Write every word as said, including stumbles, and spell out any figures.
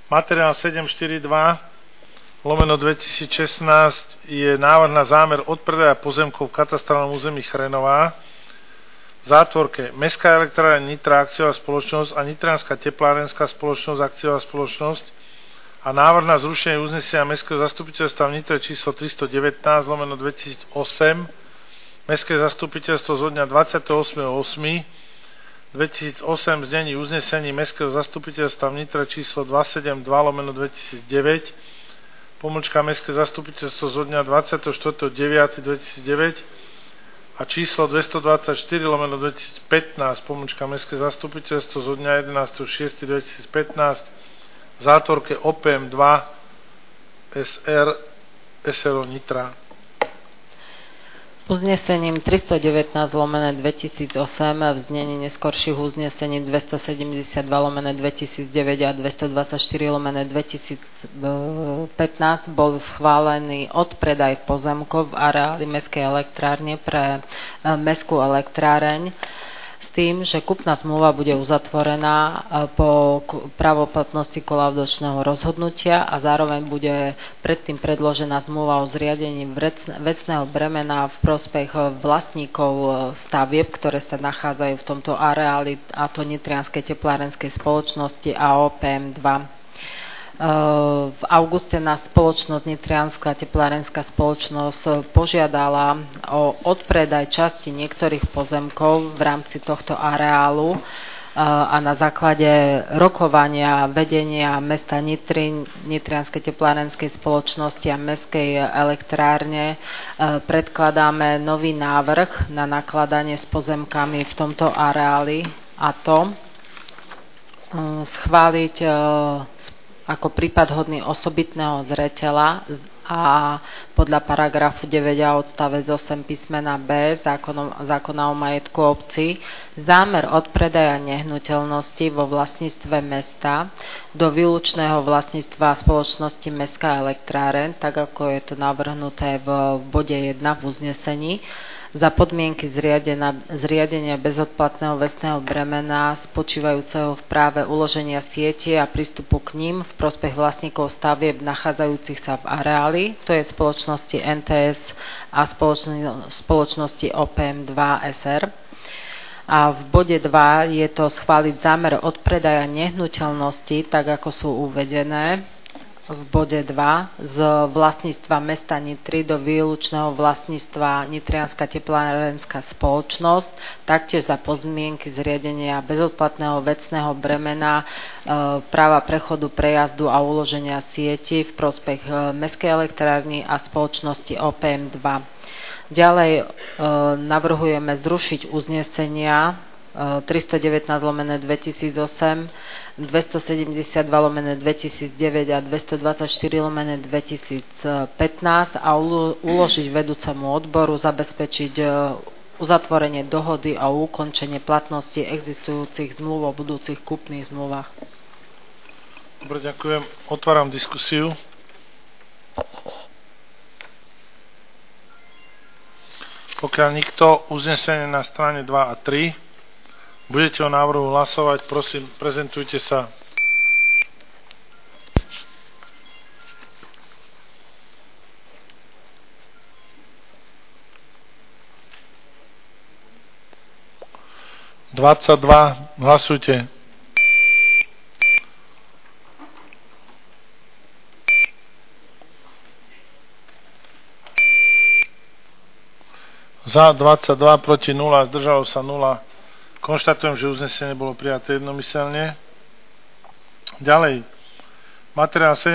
Materiál sedemstoštyridsaťdva lomeno dvetisícšestnásť je návrh na zámer odpredaja pozemkov v katastrálnom území Chrenová. V zátvorke Mestská elektrárne Nitra akciová spoločnosť a Nitrianska teplárenská spoločnosť akciová spoločnosť a návrh na zrušenie uznesenia Mestského zastupiteľstva v Nitre číslo tristodevätnásť lomeno dvetisícosem. Mestské zastupiteľstvo zo dňa dvadsiateho ôsmeho augusta dvetisícosem v znení uznesení Mestského zastupiteľstva v Nitre číslo dvestosedemdva lomeno dvetisícdeväť, pomlčka Mestské zastupiteľstvo zo dňa dvadsiateho štvrtého deviateho dvetisícdeväť a číslo dvestodvadsaťštyri lomeno dvetisícpätnásť, pomlčka Mestské zastupiteľstvo zo dňa jedenásteho šiesteho dvetisícpätnásť v zátvorke ó pé em dva es er es er o Nitra. Uznesením tristodevätnásť lomeno dvetisícosem v znení neskorších uznesení dvestosedemdesiatdva lomeno dvetisícdeväť a dvestodvadsaťštyri lomeno dvetisícpätnásť bol schválený odpredaj pozemkov v areáli Mestskej elektrárne pre Mestskú elektráreň s tým, že kupná zmluva bude uzatvorená po pravoplatnosti kolaudačného rozhodnutia a zároveň bude predtým predložená zmluva o zriadení vecného bremena v prospech vlastníkov stavieb, ktoré sa nachádzajú v tomto areáli, a to Nitrianskej teplárenskej spoločnosti a ó pé em dva. V auguste nás spoločnosť Nitrianska teplárenská spoločnosť požiadala o odpredaj časti niektorých pozemkov v rámci tohto areálu a na základe rokovania vedenia mesta Nitry, Nitrianskej teplárenskej spoločnosti a Mestskej elektrárne predkladáme nový návrh na nakladanie s pozemkami v tomto areáli, a to schváliť ako prípad hodný osobitného zreteľa a podľa paragrafu deväť a odstavec osem písmena B zákona, zákona o majetku obcí zámer odpredaja nehnuteľnosti vo vlastníctve mesta do výlučného vlastníctva spoločnosti Mestská elektráreň, tak ako je to navrhnuté v bode jeden v uznesení, za podmienky zriadenia, zriadenia bezodplatného vecného bremena spočívajúceho v práve uloženia siete a prístupu k ním v prospech vlastníkov stavieb nachádzajúcich sa v areáli, to je spoločnosti en té es a spoločnosti ó pé em dva es er. A v bode dva je to schváliť zámer odpredaja nehnuteľnosti, tak ako sú uvedené v bode dva z vlastníctva mesta Nitry do výlučného vlastníctva Nitrianska teplárenská spoločnosť, taktiež za podmienky zriadenia bezodplatného vecného bremena, e, práva prechodu, prejazdu a uloženia sieti v prospech Mestskej elektrárny a spoločnosti ó pé em dva. Ďalej e, navrhujeme zrušiť uznesenia tristodevätnásť lomeno dvetisícosem, dvestosedemdesiatdva lomeno dvetisícdeväť a dvestodvadsaťštyri lomeno dvetisícpätnásť a uložiť vedúcemu odboru zabezpečiť uzatvorenie dohody a ukončenie platnosti existujúcich zmluv o budúcich kúpnych zmluvách. Dobre, ďakujem. Otváram diskusiu. Pokiaľ nikto, uznesenie na strane dva a tri. Budete o návrhu hlasovať, prosím, prezentujte sa. dvadsaťdva, hlasujte. Za dvadsaťdva, proti nula, zdržalo sa nula. Konštatujem, že uznesenie bolo prijaté jednomyselne. Ďalej, materiál